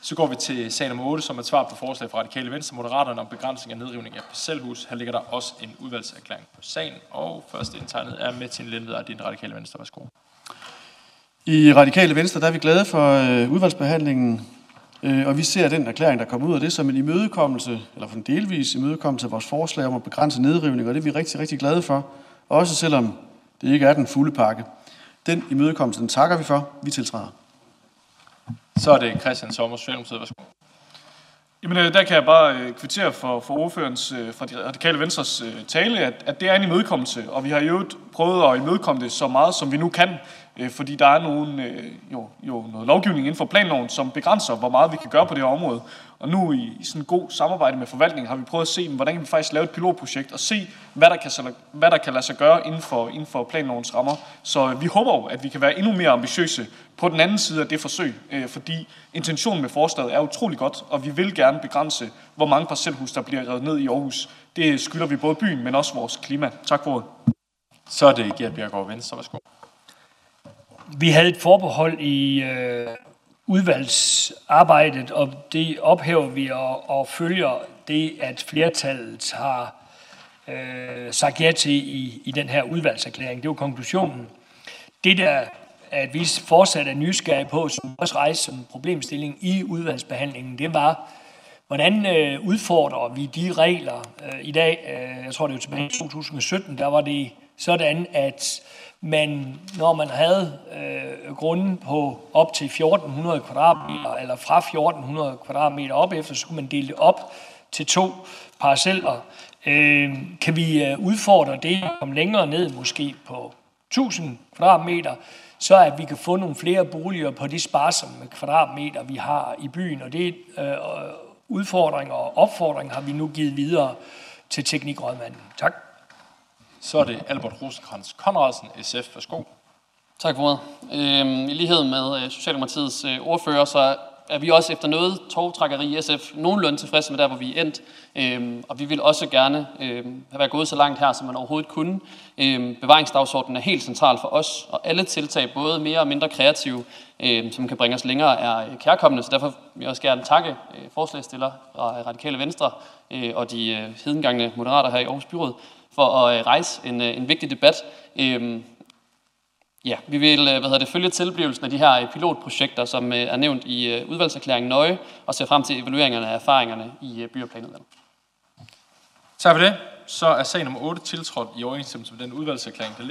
Så går vi til sag nummer 8, som er et svar på forslag fra Radikale Venstre Moderaterne om begrænsning af nedrivning af parcelhus. Her ligger der også en udvalgserklæring på sagen, og først indtegnet er Metin Lindved af din Radikale Venstre. Værsgo. I Radikale Venstre der er vi glade for udvalgsbehandlingen, og vi ser den erklæring, der kommer ud af det, som en imødekommelse, eller for en delvis imødekommelse af vores forslag om at begrænse nedrivning, og det er vi rigtig, rigtig glade for, også selvom det ikke er den fulde pakke. Den imødekommelse, den takker vi for. Vi tiltræder. Så er det Christian Sommer, Socialdemokratiet. Værsgo. Jamen, der kan jeg bare kvittere for ordførens, fra de Radikale Venstres tale, at det er en imødekommelse, og vi har jo prøvet at imødekomme det så meget, som vi nu kan, fordi der er noget lovgivning inden for planloven, som begrænser, hvor meget vi kan gøre på det her område. Og nu i sådan en god samarbejde med forvaltningen har vi prøvet at se, hvordan vi faktisk lave et pilotprojekt og se, hvad der kan lade sig gøre inden for planlovens rammer. Så vi håber jo, at vi kan være endnu mere ambitiøse på den anden side af det forsøg, fordi intentionen med forslaget er utrolig godt, og vi vil gerne begrænse, hvor mange parcelhus, der bliver revet ned i Aarhus. Det skylder vi både byen, men også vores klima. Tak for ordet. Så er det Gert Bjerregaard, Venstre. Værsgo. Vi havde et forbehold i udvalgsarbejdet, og det ophæver vi og følger det, at flertallet har sagt ja til i den her udvalgserklæring. Det var konklusionen. Det der, at vi fortsat er nysgerrige på, som også rejste som problemstilling i udvalgsbehandlingen, det var, hvordan udfordrer vi de regler i dag? Jeg tror, det var tilbage i 2017, der var det sådan, at når man havde grunden på op til 1400 kvadratmeter, eller fra 1400 kvadratmeter op efter, så kunne man dele det op til 2 parceller. Kan vi udfordre det og komme længere ned, måske på 1000 kvadratmeter, så at vi kan få nogle flere boliger på de sparsomme kvadratmeter, vi har i byen. Og det udfordringer og opfordringer har vi nu givet videre til teknikrådmanden. Tak. Så er det Albert Rosenkrantz Conradsen, SF. Værsgo. Tak for ordet. I lighed med Socialdemokratiets ordfører, så er vi også efter noget tovtrækkeri i SF nogenlunde tilfredse med der, hvor vi er endt. Og vi vil også gerne have været gået så langt her, som man overhovedet kunne. Bevaringsdagsordenen er helt central for os, og alle tiltag, både mere og mindre kreative, som kan bringe os længere, er kærkommende. Så derfor vil jeg også gerne takke forslagsstillere fra Radikale Venstre og de hedengangne moderater her i Aarhus Byråd for at rejse en vigtig debat. Vi vil følge tilblivelsen af de her pilotprojekter, som er nævnt i udvalgserklæringen nøje, og ser frem til evalueringerne af erfaringerne i by- og planudvalget. Tak for det. Så er sag nummer 8 tiltrådt i overensstemmelse med den udvalgserklæring, der